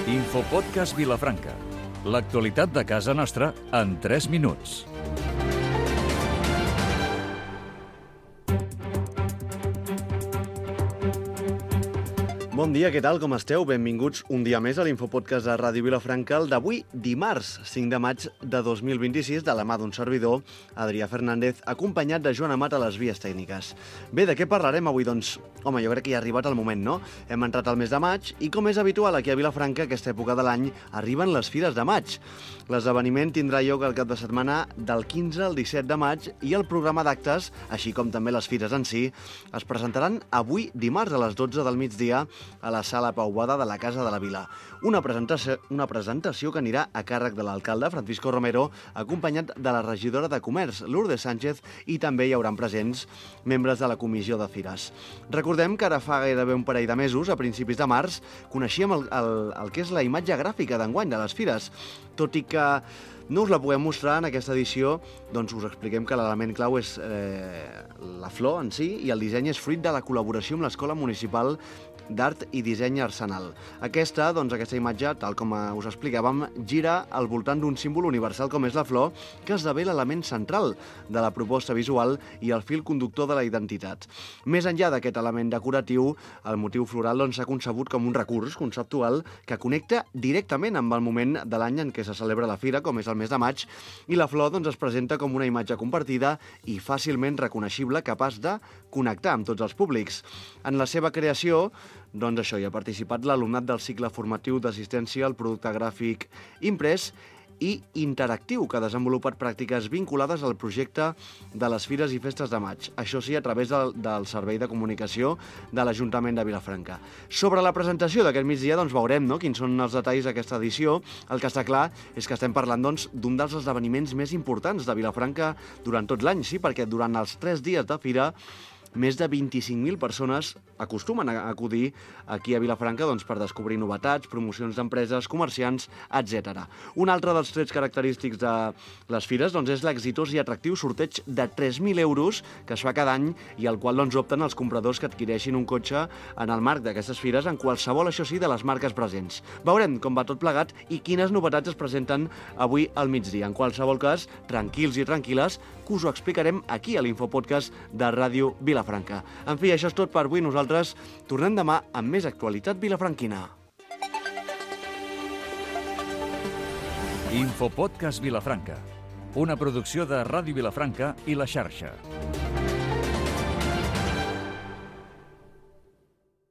Infopodcast Vilafranca. L'actualitat de casa nostra en 3 minuts. Bon dia, què tal, com esteu? Benvinguts un dia més a l'Infopodcast de Ràdio Vilafranca, el d'avui, dimarts, 5 de maig de 2026, de la mà d'un servidor, Adrià Fernández, acompanyat de Joan Amat a les vies tècniques. Bé, de què parlarem avui? Doncs, home, jo crec que ja ha arribat el moment, no? Hem entrat al mes de maig i, com és habitual aquí a Vilafranca, aquesta època de l'any, arriben les Fires de Maig. L'esdeveniment tindrà lloc el cap de setmana del 15 al 17 de maig i el programa d'actes, així com també les fires en si, es presentaran avui, dimarts, a les 12 del migdia, a la Sala Pau Boada de la Casa de la Vila. Una presentació que anirà a càrrec de l'alcalde, Francisco Romero, acompanyat de la regidora de Comerç, Lourdes Sánchez, i també hi hauran presents membres de la Comissió de Fires. Recordem que ara fa gairebé un parell de mesos, a principis de març, coneixíem el que és la imatge gràfica d'enguany de les fires, tot i que no us la puguem mostrar en aquesta edició, doncs us expliquem que l'element clau és la flor en si i el disseny és fruit de la col·laboració amb l'Escola Municipal d'Art i Disseny Arsenal. Aquesta imatge, tal com us explicàvem, gira al voltant d'un símbol universal com és la flor, que esdevé l'element central de la proposta visual i el fil conductor de la identitat. Més enllà d'aquest element decoratiu, el motiu floral s'ha concebut com un recurs conceptual que connecta directament amb el moment de l'any en què se celebra la fira, com és el mes de maig, i la flor es presenta com una imatge compartida i fàcilment reconeixible, capaç de connectar amb tots els públics. En la seva creació, doncs això, hi ha participat l'alumnat del cicle formatiu d'assistència al producte gràfic imprès i interactiu, que ha desenvolupat pràctiques vinculades al projecte de les Fires i Festes de Maig. Això sí, a través del Servei de Comunicació de l'Ajuntament de Vilafranca. Sobre la presentació d'aquest migdia, doncs veurem quins són els detalls d'aquesta edició. El que està clar és que estem parlant d'un dels esdeveniments més importants de Vilafranca durant tot l'any, sí, perquè durant els 3 dies de fira més de 25.000 persones acostumen a acudir aquí a Vilafranca per descobrir novetats, promocions d'empreses, comerciants, etc. Un altre dels trets característics de les fires és l'exitós i atractiu sorteig de 3.000 euros que es fa cada any i al qual opten els compradors que adquireixin un cotxe en el marc d'aquestes fires en qualsevol, això sí, de les marques presents. Veurem com va tot plegat i quines novetats es presenten avui al migdia. En qualsevol cas, tranquils i tranquil·les, que us ho explicarem aquí a l'Infopodcast de Ràdio Vilafranca. En fi, això és tot per avui. Nosaltres tornem demà amb més actualitat vilafranquina. Infopodcast Vilafranca, una producció de Ràdio Vilafranca i La Xarxa.